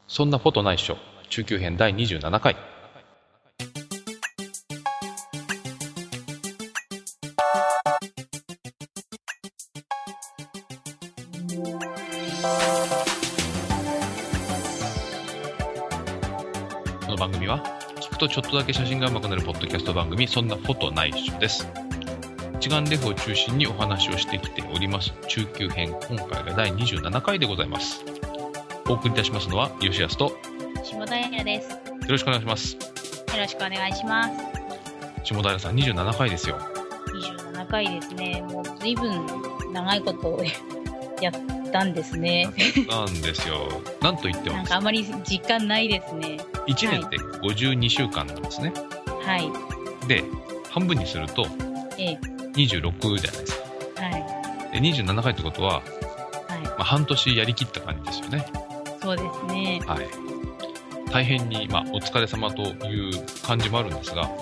そんなフォトないっしょ中級編第27回。この番組は聞くとちょっとだけ写真が上手くなるポッドキャスト番組、そんなフォトないっしょです。一眼レフを中心にお話をしてきております中級編、今回が第27回でございます。お送りいたしますのは吉安と下平です。よろしくお願いします。 よろしくお願いします。 下平さん27回ですよ。 27回ですね。もう随分長いことをやったんですね。 なんですよ。なんと言ってもなんかあまり実感ないですね。 1年って52週間なんですね。 はい。 で、半分にすると26じゃないですか。 はい。 で、27回ってことは、 はい。 半年やりきった感じですよね。 そうですね。 はい。大変に、お疲れ様という感じもあるんですが、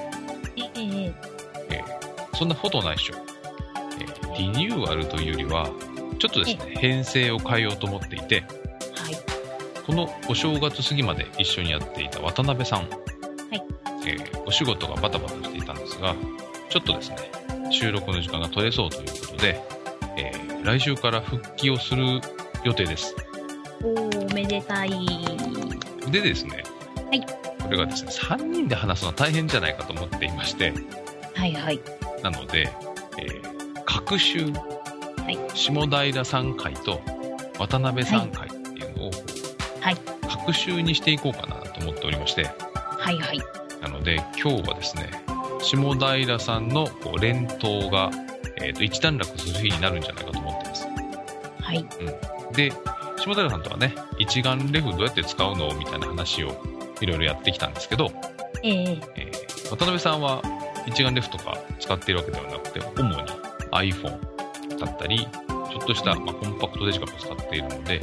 そんなフォトないっしょ。リニューアルというよりは、ちょっとですね、編成を変えようと思っていて、 はい。 このお正月過ぎまで一緒にやっていた渡辺さん、 はい。 お仕事がバタバタしていたんですが、ちょっとですね、収録の時間が取れそうということで、来週から復帰をする予定です。 おめでたい。 でですね、 はい。 これがですね、3人で話すのは大変じゃないかと思っていまして、 はいはい。 なので、各週、 はい、 下平さん会と渡辺さん会っていうのを、 はい、 各週にしていこうかなと思っておりまして、 はいはい。 なので今日はですね、下平さんの連投が、一段落する日になるんじゃないかと思ってます。 はい。 で、下平さんとはね、一眼レフどうやって使うのみたいな話をいろいろやってきたんですけど、渡辺さんは一眼レフとか使っているわけではなくて、主に iPhone だったり、ちょっとした、コンパクトデジカメを使っているので、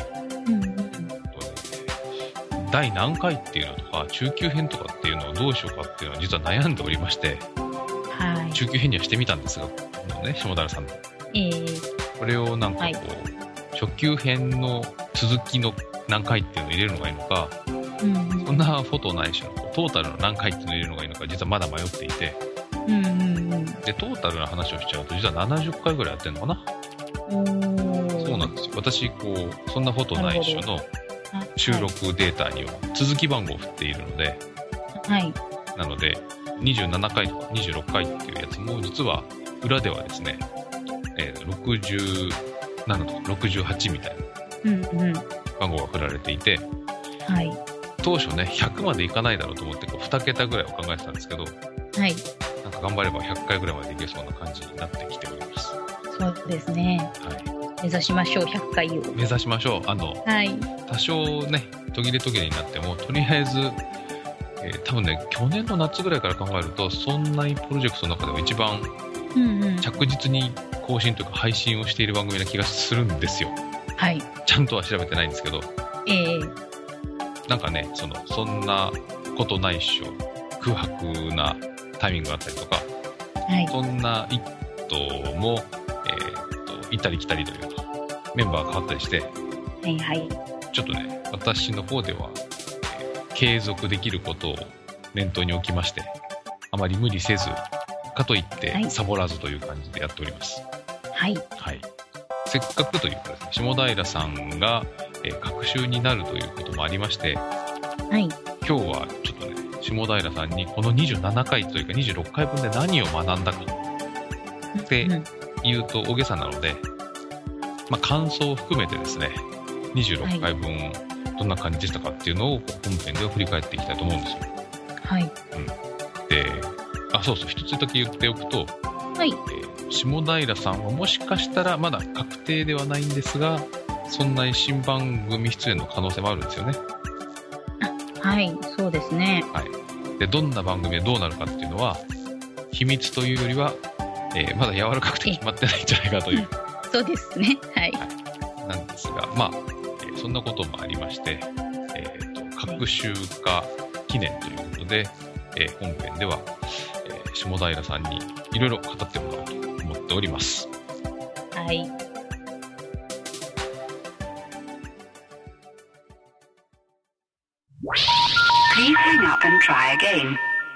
第何回っていうのとか、中級編とかっていうのをどうしようかっていうのは実は悩んでおりまして、 はい、 中級編にはしてみたんですが、下平さんの。これをなんか初級編の続きの何回っていうのを入れるのがいいのか、そんなフォトないしのトータルの何回っていうのを入れるのがいいのか、実はまだ迷っていて、でトータルな話をしちゃうと実は70回ぐらいやってるのかな。そうなんですよ。私そんなフォトないしの収録データには続き番号を振っているので、なので27回とか26回っていうやつも実は裏ではですね、67とか68みたいな番号が振られていて、当初ね100までいかないだろうと思って2桁ぐらいを考えてたんですけど、なんか頑張れば100回ぐらいまでいけそうな感じになってきております。 そうですね。目指しましょう、100回を。 目指しましょう。多少ね途切れ途切れになっても、とりあえず、多分ね去年の夏ぐらいから考えると、そんなにプロジェクトの中では一番着実に更新というか配信をしている番組な気がするんですよ。ちゃんとは調べてないんですけど、なんかね、そんなことないっしょ、空白なタイミングがあったりとか、そんな一途も、行ったり来たりというかメンバーが変わったりして、ちょっとね私の方では、継続できることを念頭に置きまして、あまり無理せずかといってサボらずという感じでやっております。せっかくというかですね、下平さんが、隔週になるということもありまして、今日はちょっとね下平さんにこの27回というか26回分で何を学んだかって言うと大げさなので、感想を含めてですね、26回分どんな感じでしたかっていうのを本編では振り返っていきたいと思うんですよ。で、そう一つだけ言っておくと、下平さんはもしかしたらまだ確定ではないんですが、そんなに新番組出演の可能性もあるんですよね。 そうですね。 で、どんな番組でどうなるかっていうのは秘密というよりは、まだ柔らかくて決まってないんじゃないかというそうですね。 なんですが、そんなこともありまして、各週化記念ということで、本編では、下平さんにいろいろ語ってもらおうと思っております。 Hang up and try again.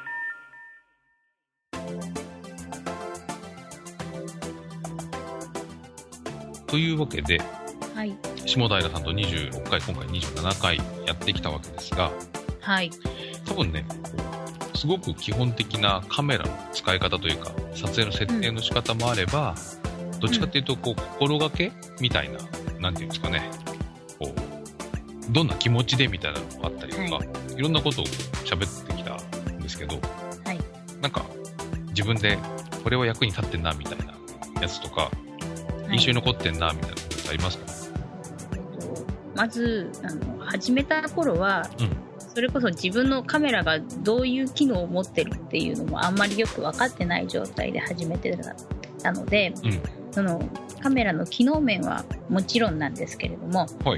というわけで、 はい、 下平さんと26回、今回27回やってきたわけですが、 はい、 多分ね、すごく基本的なカメラの使い方というか、撮影の設定の仕方もあれば、どっちかというと、心がけみたいな、なんていうんですかね、どんな気持ちでみたいなのがあったりとか、はい、いろんなことを喋ってきたんですけど、 はい、 なんか自分でこれは役に立ってんなみたいなやつとか、印象に残ってんなみたいなことありますか？ まず始めた頃は、それこそ自分のカメラがどういう機能を持ってるっていうのもあんまりよく分かってない状態で始めてたので、そのカメラの機能面はもちろんなんですけれども、 はい、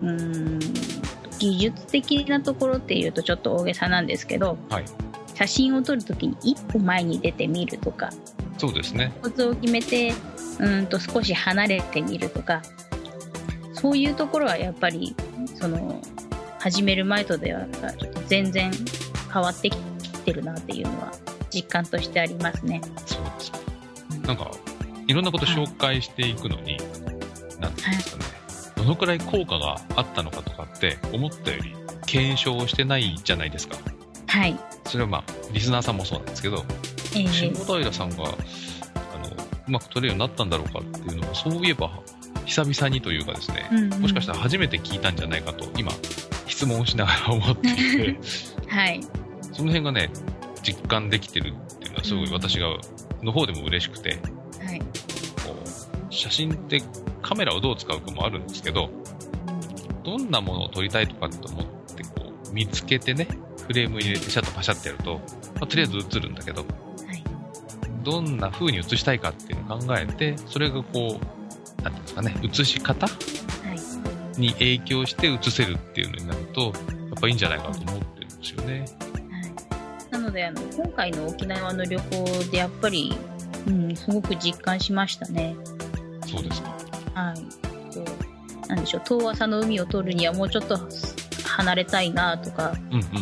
技術的なところっていうとちょっと大げさなんですけど、 はい、 写真を撮るときに一歩前に出てみるとか、 そうですね、 コツを決めて少し離れてみるとか、そういうところはやっぱり始める前とではちょっと全然変わってきてるなっていうのは実感としてありますね。 そうですか。なんかいろんなこと紹介していくのに、なんていうんですかね、どのくらい効果があったのかとかって思ったより検証してないじゃないですか。 はい。 それはリスナーさんもそうなんですけど、下平さんがうまく撮れるようになったんだろうかっていうのを、そういえば久々にというかですね、もしかしたら初めて聞いたんじゃないかと今質問しながら思っていてはい、 その辺がね実感できてるっていうのはすごい私がの方でも嬉しくて、 はい、 写真ってカメラをどう使うかもあるんですけど、どんなものを撮りたいとかって思って見つけてね、フレーム入れてシャッとパシャってやると、とりあえず映るんだけど、 はい、 どんな風に映したいかっていうのを考えて、それがなんていうんですかね、映し方、に影響して映せるっていうのになるとやっぱいいんじゃないかと思ってるんですよね。 はい、なので今回の沖縄の旅行でやっぱり、すごく実感しましたね。 そうですか。 はい。なんでしょう、遠浅の海を撮るにはもうちょっと離れたいなとか、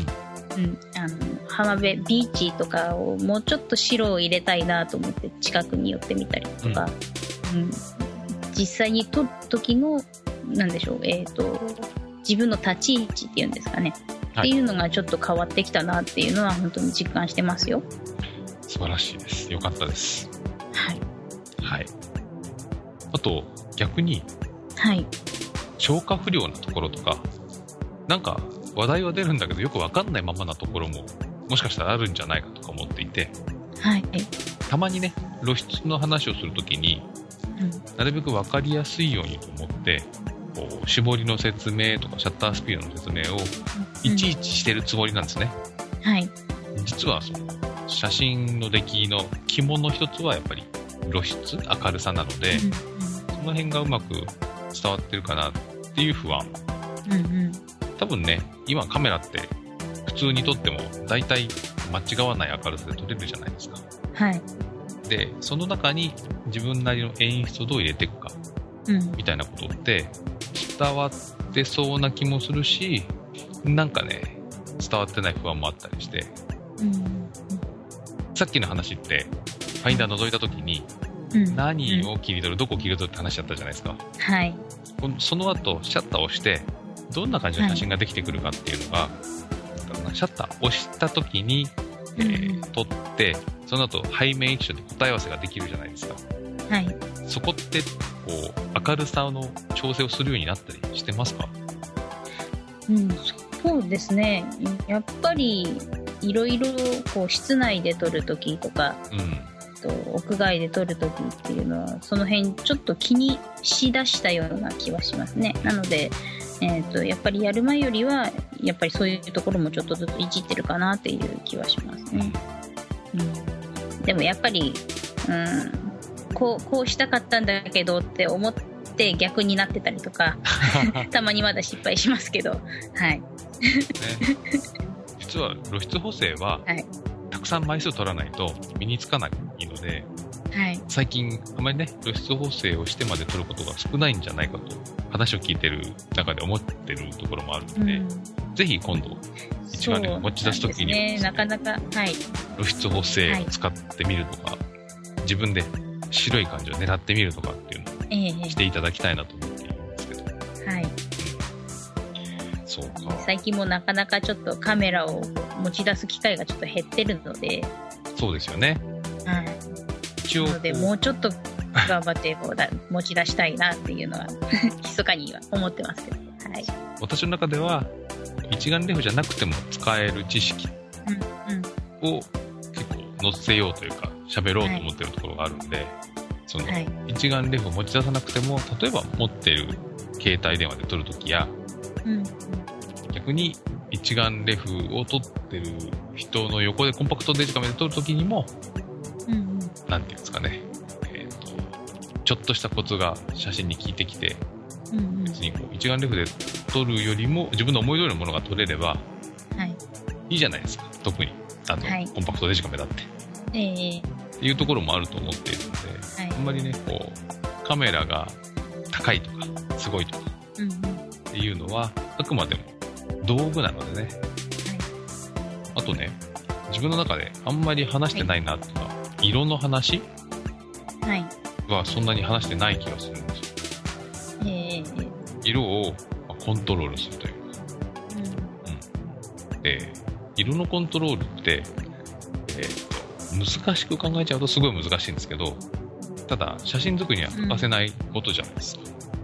浜辺ビーチとかをもうちょっと白を入れたいなと思って近くに寄ってみたりとか、実際に撮る時のなんでしょう、自分の立ち位置っていうんですかね、っていうのがちょっと変わってきたなっていうのは本当に実感してますよ。 素晴らしいです。よかったです。 はい、 はい、あと逆に、 はい、 消化不良なところとか、なんか話題は出るんだけどよく分かんないままなところももしかしたらあるんじゃないかとか思っていて、 はい、 たまにね露出の話をするときに、なるべく分かりやすいようにと思って絞りの説明とかシャッタースピードの説明をいちいちしてるつもりなんですね。 はい、 実は写真の出来の肝の一つはやっぱり露出、明るさなので、その辺がうまく伝わってるかなっていう不安、多分ね今カメラって普通に撮っても大体間違わない明るさで撮れるじゃないですか。 はい、 でその中に自分なりの演出をどう入れていくか、みたいなことって伝わってそうな気もするし、なんかね伝わってない不安もあったりして、さっきの話ってファインダー覗いた時に、何を切り取る、どこを切り取るって話だったじゃないですか。 はい、 その後シャッターを押してどんな感じの写真ができてくるかっていうのが、シャッターを押した時に、撮ってその後背面一緒で答え合わせができるじゃないですか。 はい、 そこって明るさの調整をするようになったりしてますか？ そうですね。やっぱりいろいろ室内で撮るときとか、屋外で撮るときっていうのはその辺ちょっと気にしだしたような気はしますね。なので、やっぱりやる前よりはやっぱりそういうところもちょっとずついじってるかなっていう気はしますね。でもやっぱり、こうしたかったんだけどって思って逆になってたりとかたまにまだ失敗しますけど、はい、 実は露出補正は、たくさん枚数取らないと身につかないので、最近あまりね露出補正をしてまで取ることが少ないんじゃないかと話を聞いてる中で思ってるところもあるので、 ぜひ今度一眼レフ持ち出すときに、 ね、なかなか、はい、 露出補正を使ってみるとか、自分で白い感じを狙ってみるとかっていうのをしていただきたいなと思っているんですけど、 はい、 そうか。 最近もなかなかちょっとカメラを持ち出す機会がちょっと減ってるので、 そうですよね。 はい。 一応なのでもうちょっと頑張ってこう持ち出したいなっていうのは密かには思ってますけど、はい。 私の中では一眼レフじゃなくても使える知識を結構載せようというか喋ろうと思ってるところがあるんで、その一眼レフを持ち出さなくても、例えば持ってる携帯電話で撮るときや、逆に一眼レフを撮ってる人の横でコンパクトデジカメで撮るときにも、なんていうんですかね、ちょっとしたコツが写真に効いてきて、別にこう一眼レフで撮るよりも自分の思い通りのものが撮れればいいじゃないですか。特にコンパクトデジカメだって、っていうところもあると思っているので、あんまりねこうカメラが高いとかすごいとかっていうのはあくまでも道具なのでね、あとね、自分の中であんまり話してないなっていうのは、色の話はそんなに話してない気がするんですよ。色をコントロールするというか、色のコントロールって、難しく考えちゃうとすごい難しいんですけど、ただ写真作りには欠かせないことじゃないですか。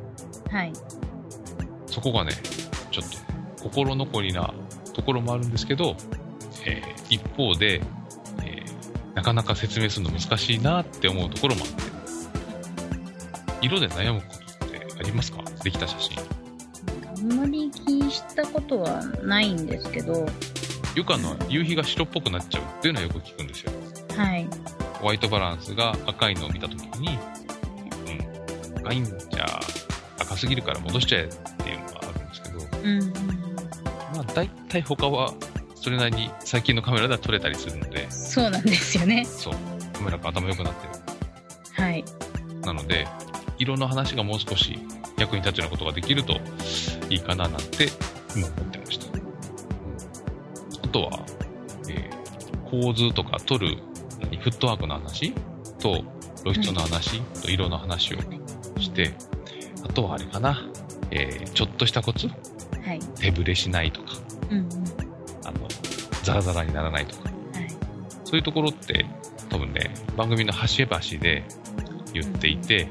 そこがねちょっと心残りなところもあるんですけど、一方で、なかなか説明するの難しいなって思うところもあって、色で悩むことってありますか？できた写真。 あんまり気にしたことはないんですけど、 よく夕日が白っぽくなっちゃうっていうのはよく聞くんですよ。ホワイトバランスが赤いのを見たときに、赤いんじゃ赤すぎるから戻しちゃえっていうのがあるんですけど、まあ大体他はそれなりに最近のカメラでは撮れたりするので。 そうなんですよね。 そう、カメラが頭良くなってる。なので色の話がもう少し役に立つようなことができるといいかななんて今思ってました。あとは、構図とか撮るフットワークの話と露出の話と色の話をして、あとはあれかな、ちょっとしたコツ、手ぶれしないとか、ザラザラにならないとか、そういうところって多分ね番組の端々で言っていて、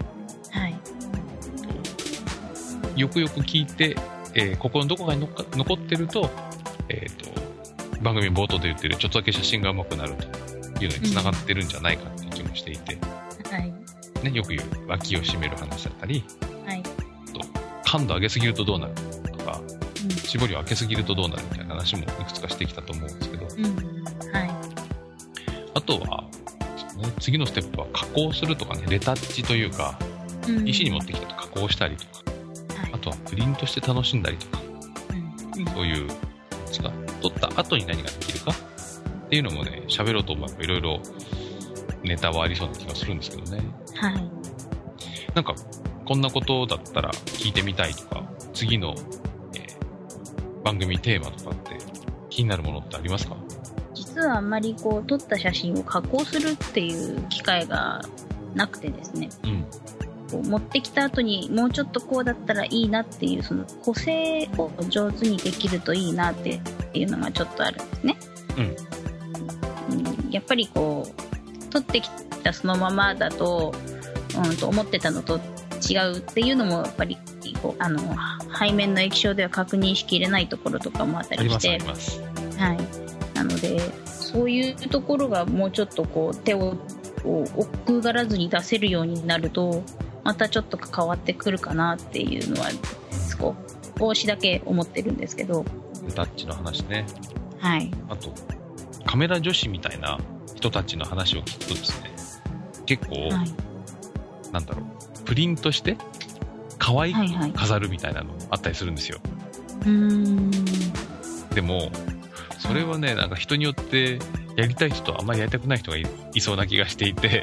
よくよく聞いて、ここのどこかに残ってると、番組冒頭で言ってるちょっとだけ写真が上手くなるというのにつながってるんじゃないかって気もしていて、ね、よく言う脇を締める話だったり、と感度上げすぎるとどうなるとか、絞りを開けすぎるとどうなるみたいな話もいくつかしてきたと思うんですけど、あとは、ね、次のステップは加工するとかね、レタッチというか、石に持ってきたと加工したりとか、あとはプリントして楽しんだりとか、そういう撮った後に何ができるかっていうのもね、喋ろうと思えばいろいろネタはありそうな気がするんですけどね。なんかこんなことだったら聞いてみたいとか、次の、番組テーマとかって気になるものってありますか？ 実はあんまりこう撮った写真を加工するっていう機会がなくてですね、こう持ってきた後にもうちょっとこうだったらいいなっていう、その補正を上手にできるといいなっていうのがちょっとあるんですね。やっぱりこう撮ってきたそのままだと、思ってたのと違うっていうのもやっぱりこう背面の液晶では確認しきれないところとかもあったりして、なのでそういうところがもうちょっとこう手を奥がらずに出せるようになるとまたちょっと変わってくるかなっていうのは少しだけ思ってるんですけど。 タッチの話ね。あとカメラ女子みたいな人たちの話を聞くとですね、結構、なんだろう、プリントして可愛く飾るみたいなのあったりするんですよ。でもそれはね、なんか人によってやりたい人とあんまりやりたくない人が いそうな気がしていて、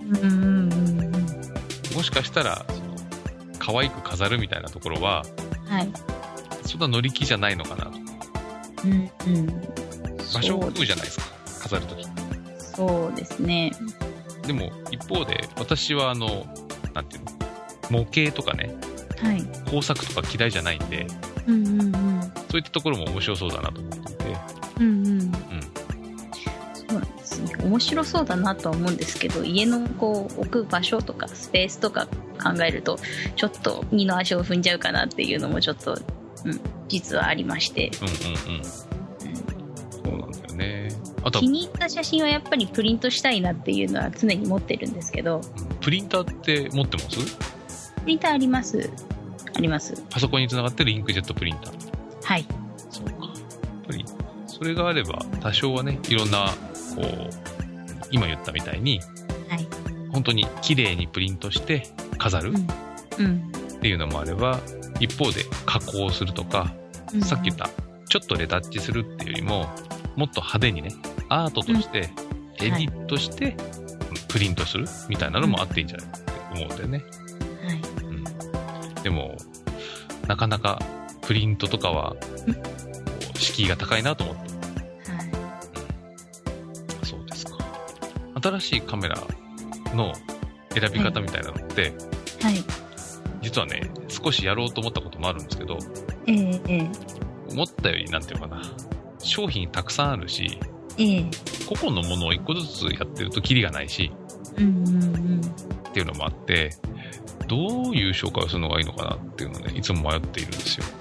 もしかしたらその可愛く飾るみたいなところは、そんな乗り気じゃないのかなと。 うんうん。 場所を食うじゃないですか、飾るとき。 そうですね。 でも一方で私はなんていうの、模型とかね、 はい、 工作とか嫌いじゃないんで、 うんうんうん、 そういったところも面白そうだなと思っていて、 うんうんうん、そうなんですね。面白そうだなとは思うんですけど、家のこう置く場所とかスペースとか考えるとちょっと二の足を踏んじゃうかなっていうのもちょっと、実はありまして、 そうなんだよね。あと気に入った写真はやっぱりプリントしたいなっていうのは常に持ってるんですけど、 プリンターって持ってます？ プリンターありますあります。 パソコンにつながってるインクジェットプリンター。 はい。 そうか。それがあれば多少はね、いろんなこう今言ったみたいに、 はい、 本当に綺麗にプリントして飾るっていうのもあれば、一方で加工するとか、さっき言ったちょっとレタッチするっていうよりももっと派手にね、アートとしてエディットしてプリントするみたいなのもあっていいんじゃないかって思うんだよね。 はい、 でもなかなかプリントとかは敷居が高いなと思って、そうですか。新しいカメラの選び方みたいなのって、実はね少しやろうと思ったこともあるんですけど、思ったよりなんていうかな、商品たくさんあるし、個々のものを一個ずつやってるとキリがないし、っていうのもあって、どういう紹介をするのがいいのかなっていうのをね、いつも迷っているんですよ。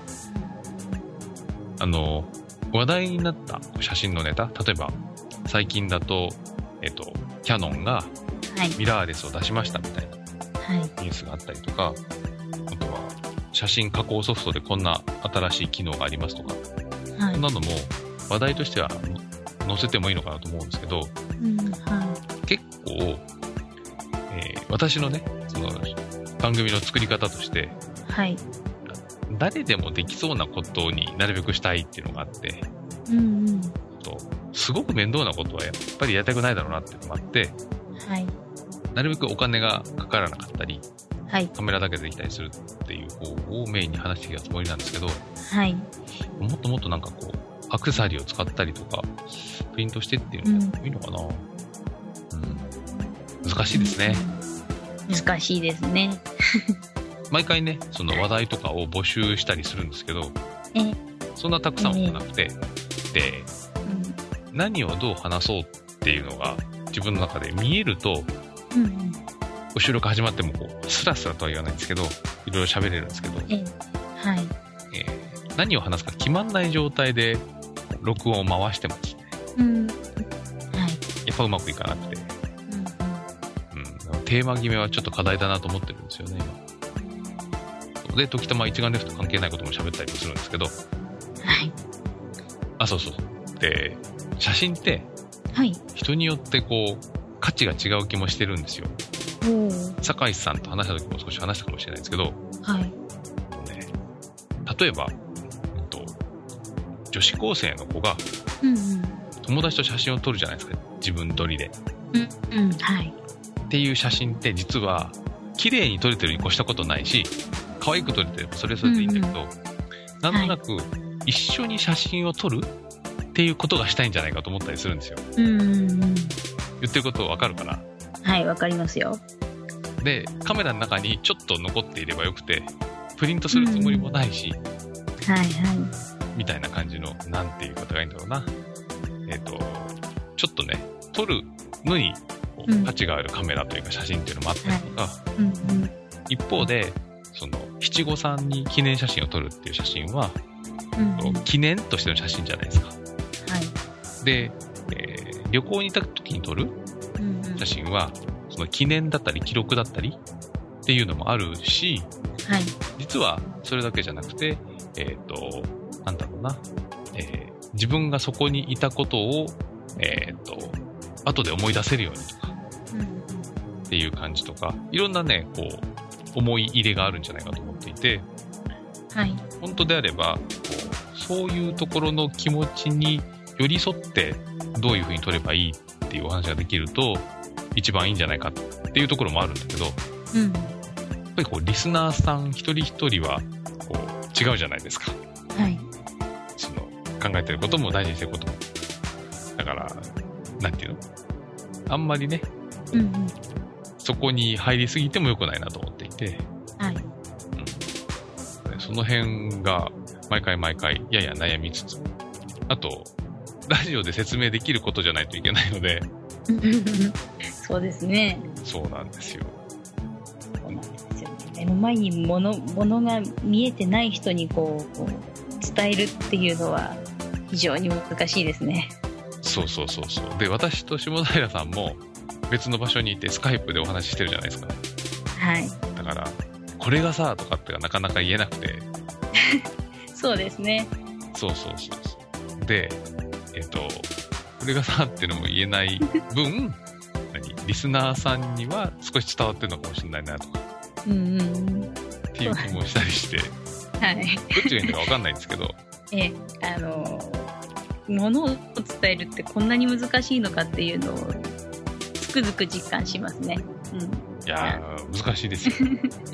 話題になった写真のネタ、例えば最近だとキヤノンがミラーレスを出しましたみたいなニュースがあったりとか、あとは写真加工ソフトでこんな新しい機能がありますとか、そんなのも話題としては載せてもいいのかなと思うんですけど、結構、私のねその番組の作り方として、誰でもできそうなことになるべくしたいっていうのがあって、すごく面倒なことはやっぱりやりたくないだろうなっていうのもあって、なるべくお金がかからなかったり、カメラだけでできたりするっていう方をメインに話してきたつもりなんですけど、もっともっとなんかこうアクセサリーを使ったりとかプリントしてっていうのもいいのかな、難しいですね。 難しいですね。 毎回ねその話題とかを募集したりするんですけど、そんなたくさんはなくて、で、何をどう話そうっていうのが自分の中で見えると、収録始まってもこうスラスラとは言わないんですけど、いろいろ喋れるんですけど、何を話すか決まんない状態で録音を回してもですね、やっぱうまくいかなくて、テーマ決めはちょっと課題だなと思ってるんですよね今で。時たま一眼レフと関係ないことも喋ったりもするんですけど、そうで、写真って人によってこう価値が違う気もしてるんですよ。酒井さんと話した時も少し話したかもしれないですけど、例えば、女子高生の子が友達と写真を撮るじゃないですか、自分撮りで、っていう写真って実は綺麗に撮れてるに越したことないし、可愛く撮れてればそれでいいんだけど、なんとなく一緒に写真を撮るっていうことがしたいんじゃないかと思ったりするんですよ。言ってること分かるかな？ 分かりますよ。 で、カメラの中にちょっと残っていればよくて、プリントするつもりもないし、みたいな感じの、なんていうことがいいんだろうな。ちょっとね、撮るのに価値があるカメラというか写真っていうのもあったりとか、一方でその七五三に記念写真を撮るっていう写真は、記念としての写真じゃないですか。で、旅行に行った時に撮る写真はその記念だったり記録だったりっていうのもあるし、実はそれだけじゃなくて、なんだろうな、自分がそこにいたことを後で思い出せるようにとか、っていう感じとか、いろんなねこう思い入れがあるんじゃないかと思っていて、本当であればこうそういうところの気持ちに寄り添ってどういう風に撮ればいいっていうお話ができると一番いいんじゃないかっていうところもあるんだけど、やっぱりこうリスナーさん一人一人はこう違うじゃないですか。その考えてることも大事にしてることも。だから、なんていうの？あんまりね、そこに入りすぎても良くないなと思っていて、 はい。 その辺が毎回やや悩みつつ、あと、ラジオで説明できることじゃないといけないので、 そうですね。 そうなんですよ。 そうなんですよね。目の前に物が見えてない人にこう伝えるっていうのは非常に難しいですね。 そう。で、私と下平さんも別の場所にいてスカイプでお話ししてるじゃないですか。 はい。 だから、これがさ、とかってなかなか言えなくて。 そうですね。 そう。で、これがさっていうのも言えない分、リスナーさんには少し伝わってるのかもしれないなとか。っていう気もしたりして。 はい。 どっちがいいのか分かんないんですけど。 物を伝えるってこんなに難しいのかっていうのをつくづく実感しますね。 いやー、難しいですよ。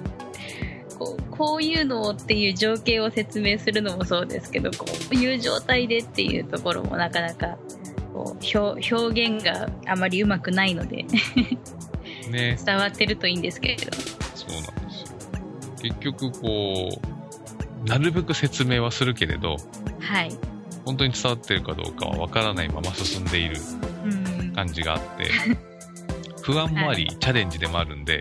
こういうのをっていう情景を説明するのもそうですけど、こういう状態でっていうところもなかなか表現があまりうまくないのでね、伝わってるといいんですけれど。 そうなんですよ。結局なるべく説明はするけれど、 はい、 本当に伝わってるかどうかはわからないまま進んでいる感じがあって、不安もあり、はい、チャレンジでもあるんで、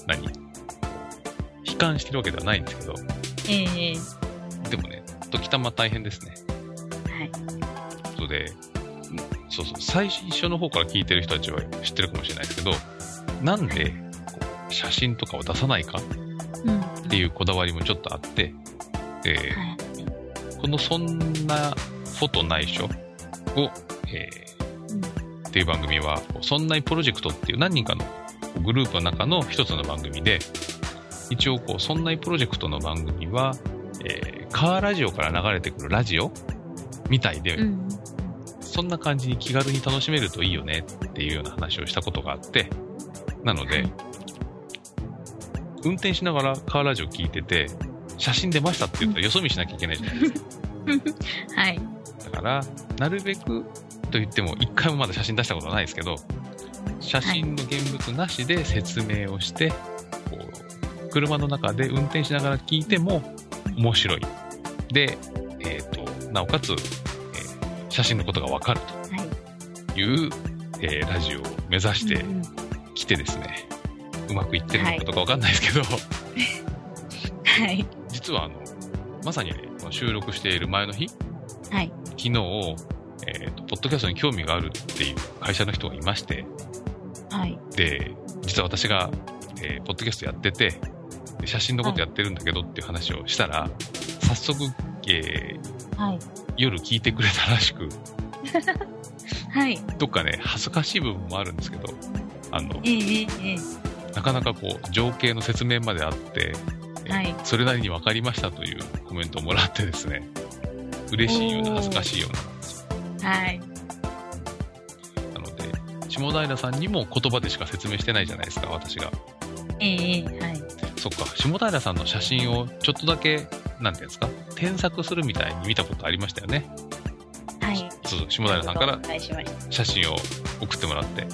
悲観してるわけではないんですけど、でもね、時たま大変ですね。 はい。 そうで、最初の方から聞いてる人たちは知ってるかもしれないですけど、なんで写真とかを出さないかっていうこだわりもちょっとあって、このそんなフォト内緒を、っていう番組は、そんないプロジェクトっていう何人かのグループの中の一つの番組で、一応そんないプロジェクトの番組は、カーラジオから流れてくるラジオみたいで、そんな感じに気軽に楽しめるといいよねっていうような話をしたことがあって、なので、運転しながらカーラジオ聞いてて、写真出ましたって言ったらよそ見しなきゃいけないじゃないですか。 はい。 だから、なるべくと言っても、一回もまだ写真出したことはないですけど、写真の現物なしで説明をして、車の中で運転しながら聞いても面白い。で、なおかつ、写真のことがわかるという、ラジオを目指してきてですね、うまくいってるのかどうかわかんないですけど、 はい。 実はまさにね、収録している前の日、 はい、 昨日、ポッドキャストに興味があるっていう会社の人がいまして、 はい。 で、実は私が、ポッドキャストやってて、写真のことやってるんだけどっていう話をしたら、早速、 はい、 夜聞いてくれたらしく、 はい。 どっかね、恥ずかしい部分もあるんですけど、なかなか情景の説明まであって、 はい、 それなりに分かりましたというコメントをもらってですね、嬉しいような恥ずかしいようななんですよ。 はい。 なので、下平さんにも言葉でしか説明してないじゃないですか、私が。 はい。 そっか、下平さんの写真をちょっとだけ、なんていうんですか、添削するみたいに見たことありましたよね。 はい。 そう、下平さんから写真を送ってもらって。 はい。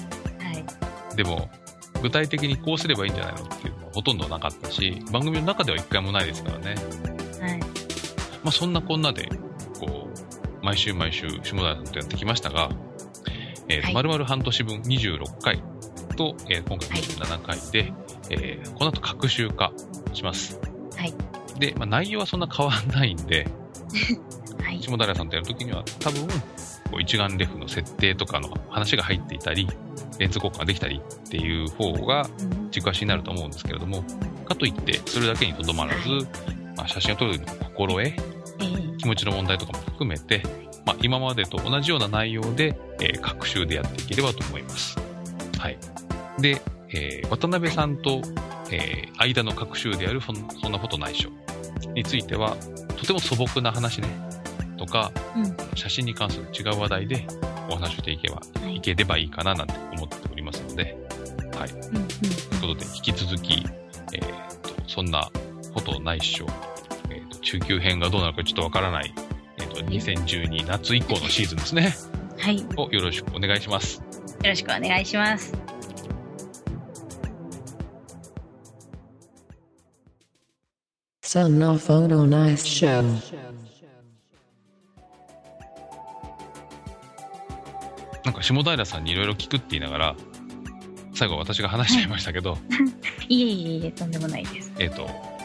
でも、具体的にこうすればいいんじゃないのっていうのはほとんどなかったし、番組の中では一回もないですからね。 はい。 まあそんなこんなで、毎週下平さんとやってきましたが、丸々半年分26回と、今回27回で、この後各週化します。 はい。 で、内容はそんな変わらないんで、 はい、 下平さんとやるときには多分、一眼レフの設定とかの話が入っていたり、レンズ交換ができたりっていう方が軸足になると思うんですけれども、かといってそれだけにとどまらず、写真を撮る心得、気持ちの問題とかも含めて、今までと同じような内容で、各週でやっていければと思います。はい。で、渡辺さんと、間の各週でやるそんなことないっしょについては、とても素朴な話ね、とか、写真に関する違う話題でお話をしていければいいかななんて思っておりますので、はい。ということで、引き続き、そんなことないっしょ、中級編がどうなるかちょっとわからない、 2012夏以降のシーズンですね。 はい。 をよろしくお願いします。 よろしくお願いします。 そのフォトナイスショー。なんか下平さんにいろいろ聞くって言いながら最後私が話しちゃいましたけど、 いえいえとんでもないです。 じゃあ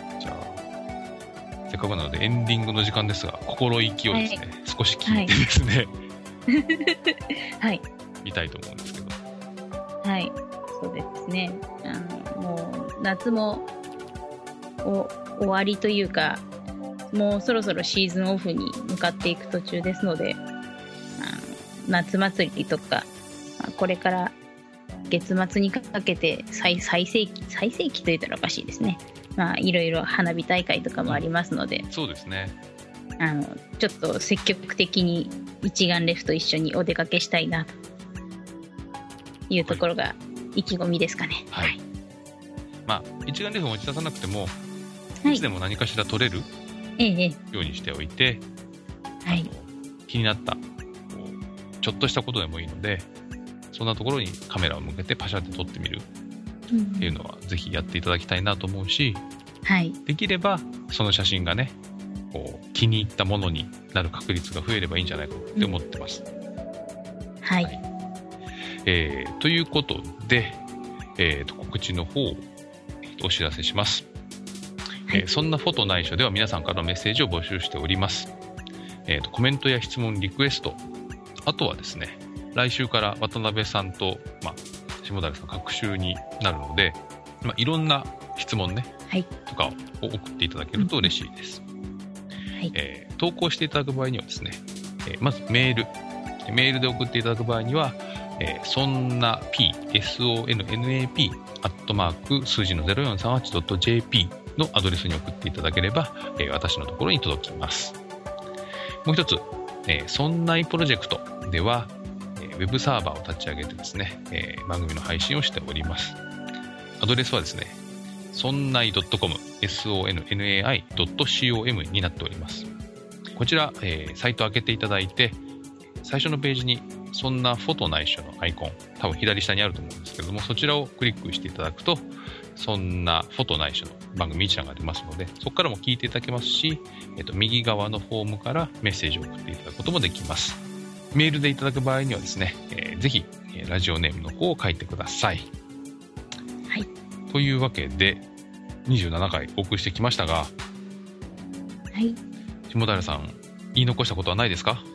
せっかくなのでエンディングの時間ですが、心意気をですね、少し聞いてですね、 はい、 見たいと思うんですけど。 はい、そうですね。もう夏も終わりというか、もうそろそろシーズンオフに向かっていく途中ですので、夏祭りとかこれから月末にかけて最盛期と言ったらおかしいですね。いろいろ花火大会とかもありますので、 そうですね。 ちょっと積極的に一眼レフと一緒にお出かけしたいなというところが意気込みですかね。 はい。一眼レフを持ち出さなくても、いつでも何かしら撮れるようにしておいて、 はい、 気になったちょっとしたことでもいいので、そんなところにカメラを向けてパシャって撮ってみるっていうのはぜひやっていただきたいなと思うし、 はい、 できればその写真がね気に入ったものになる確率が増えればいいんじゃないかって思ってます。 はい、 ということで、告知の方をお知らせします。そんなフォト内緒では皆さんからのメッセージを募集しております。コメントや質問、リクエスト、あとはですね、来週から渡辺さんと、下平さん各週になるので、いろんな質問ね、とかを送っていただけると嬉しいです。投稿していただく場合にはですね、まずメールで送っていただく場合には、そんな sonnap 数字の 0438.jp のアドレスに送っていただければ、私のところに届きます。もう一つ、そんないプロジェクトでは、ウェブサーバーを立ち上げてですね、番組の配信をしております。アドレスはですね、そんない .com sonnai.com になっております。こちら、サイトを開けていただいて、最初のページにそんなフォト内緒のアイコン、多分左下にあると思うんですけれども、そちらをクリックしていただくと、そんなフォト内緒の番組一覧が出ますので、そこからも聞いていただけますし、右側のフォームからメッセージを送っていただくこともできます。メールでいただく場合にはですね、ぜひラジオネームの方を書いてください。 はい。 というわけで27回お送りしてきましたが、 はい。 下平さん、言い残したことはないですか？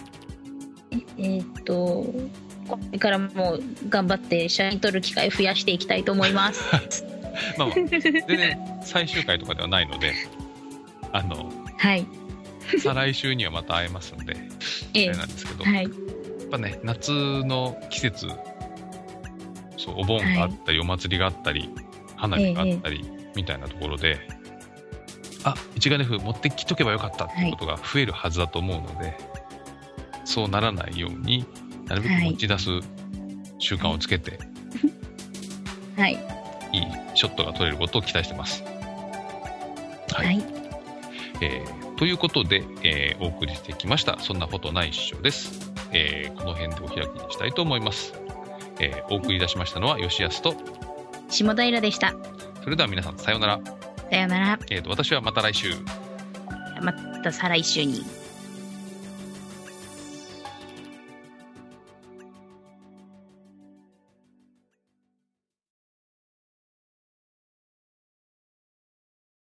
これからも頑張って写真撮る機会を増やしていきたいと思います。 全然最終回とかではないので、 はい。 再来週にはまた会えますんで、あれなんですけど、やっぱね、夏の季節、お盆があったり、お祭りがあったり、花火があったり、みたいなところで、一眼レフ持ってきとけばよかったってことが増えるはずだと思うので、そうならないようになるべく持ち出す習慣をつけて、 はい、 いいショットが撮れることを期待してます。はい、はい。ということで、お送りしてきましたそんなフォト内緒です。この辺でお開きにしたいと思います。お送りいたしましたのは吉安と下平でした。 それでは皆さん、さようなら。 さようなら。 私はまた来週。 また再来週に。